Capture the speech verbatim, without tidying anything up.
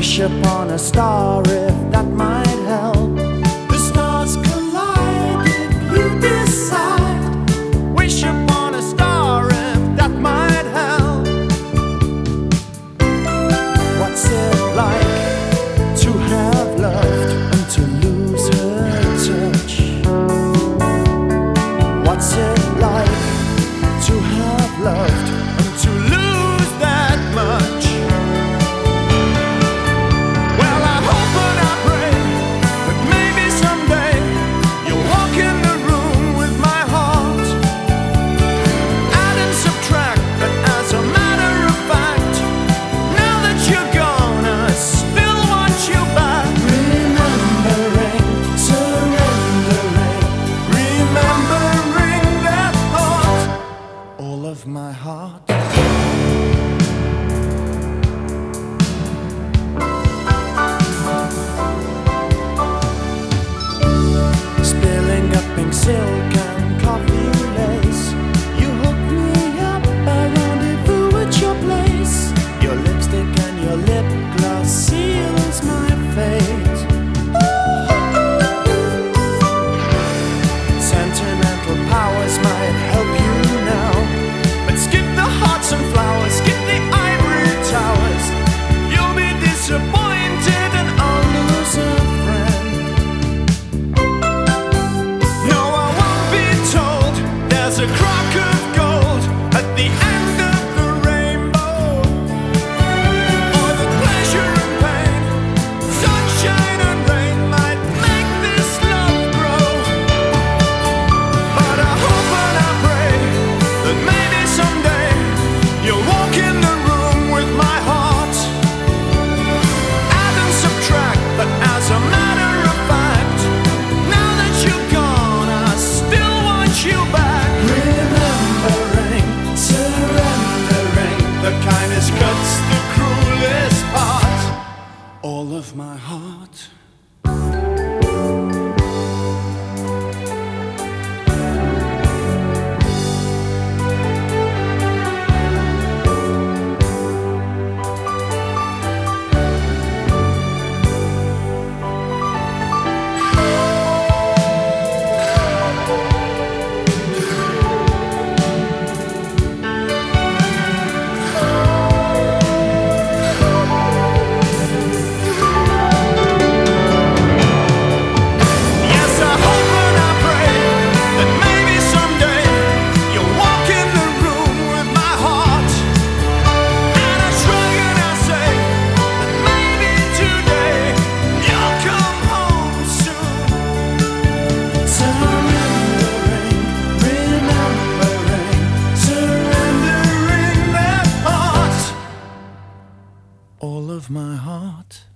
Wish upon a star if that might help. The stars collide if you decide. Wish upon a star if that might help. What's it like to have loved and to lose her touch? What's it like to have loved and to lose that much? Well, I hope and I pray that maybe someday you'll walk in the room with my heart. Add and subtract, but as a matter of fact, now that you're gone, I still want you back. Remembering, surrendering, remembering that thought, all of my heart. Spilling up pink silk and coffee lace, you hooked me up, I rendezvous at your place. Your lipstick and your lip gloss seals my fate. Sentimental powers might help you now, but skip the hearts and flowers, skip the ivory towers. You'll be disappointed and I'll lose a friend. No, I won't be told there's a crock of gold at the end of the rainbow, or the pleasure and pain, sunshine and rain might make this love grow. But I hope and I pray that maybe someday you'll walk in the room with my heart. Add and subtract, but as a matter of fact, now that you're gone, I still want you back. Remembering, surrendering, the kindest cuts the cruelest part, all of my heart. Yes, I hope and I pray that maybe someday you'll walk in the room with my heart. And I shrug and I say that maybe today you'll come home soon. Surrendering, remembering, surrendering that heart, all of my heart.